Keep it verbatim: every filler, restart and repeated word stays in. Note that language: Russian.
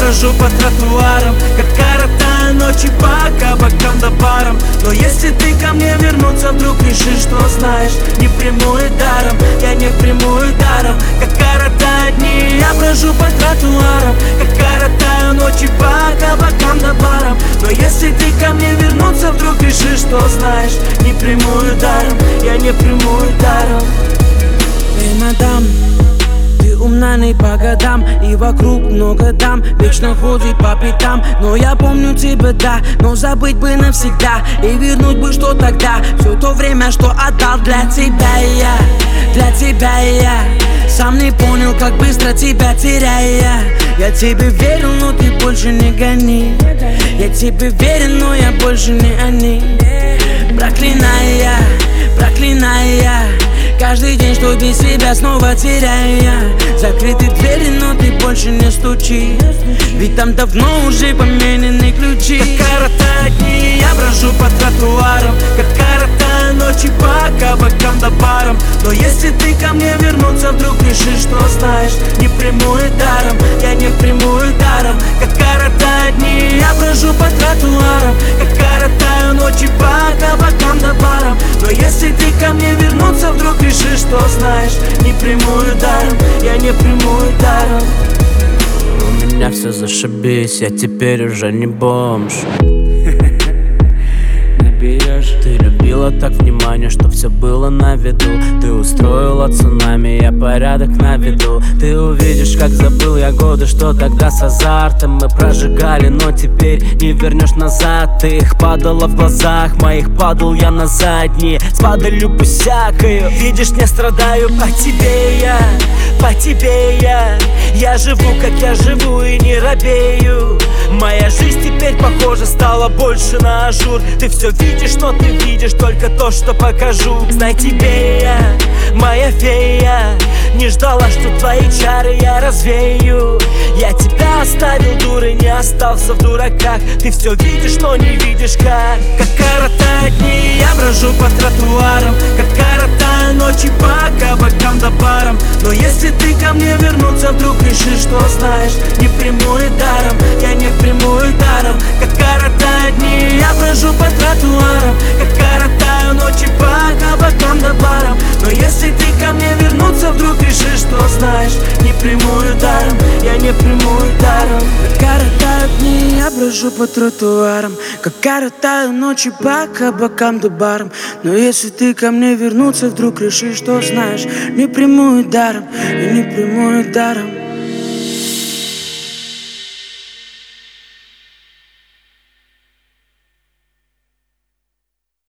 брожу по тротуарам, как коротаю ночи по кабакам да барам. Но если ты ко мне вернуться вдруг решишь, что знаешь, не приму и даром, я не приму и даром. Как коротаю дни, я брожу по тротуарам, как коротаю ночи по кабакам да барам. Но если ты ко мне вернуться вдруг решишь, что знаешь, не приму и даром, я не приму и даром. Эй, мадам, ты умна не по годам, и вокруг много дам, вечно ходит по пятам. Но я помню тебя, да, но забыть бы навсегда, и вернуть бы, что тогда, все то время, что отдал для тебя я, для тебя я. Сам не понял, как быстро тебя теряя. Я тебе верил, но ты больше не гони. Я тебе верен, но я больше не они. Проклиная, проклиная каждый день, что без себя снова теряя. Закрыты двери, но ты больше не стучи, ведь там давно уже поменены ключи. Как коротаю дни, я брожу по тротуарам, как коротаю ночи по кабакам да барам. Но если ты ко мне вернуться вдруг решишь, что знаешь, не приму и даром, я не приму и даром. Как коротаю дни, я брожу по тротуарам, как коротаю ночи по кабакам да барам. Но если ты ко мне вернуться вдруг решишь, что знаешь, не приму и даром, я не приму и даром. У меня все зашибись, я теперь уже не бомж. Ты любила так внимание, что все было на виду. Ты устроила цунами, я порядок наведу. Ты увидишь, как забыл я годы, что тогда с азартом мы прожигали, но теперь не вернешь назад. Ты их падала в глазах моих, падал я на задние, с падалью всякою. Видишь, не страдаю по тебе я, по тебе я. Я живу, как я живу, и не робею. Моя жизнь теперь, похоже, стала больше на ажур. Ты все видишь, но ты видишь только то, что покажу. Знай, тебе я, моя фея, не ждала, что твои чары я развею. Я тебя оставил, дурой, не остался в дураках. Ты все видишь, но не видишь как. Как коротаю дни, я брожу по тротуарам, как коротаю ночи по кабакам да барам. Но если ты ко мне вернуться вдруг решишь, что знаешь, не приму и даром, я не приму и даром. Как коротаю дни, я брожу по тротуарам, как коротаю ночи по кабакам да барам. Но если ты ко мне вернуться вдруг решишь, что знаешь, не приму и даром, я не приму и даром. Как коротаю дни, я брожу по тротуарам, как коротаю ночи по кабакам да барам. Но если ты ко мне вернуться вдруг решишь, что знаешь, не приму и даром, я не приму и даром.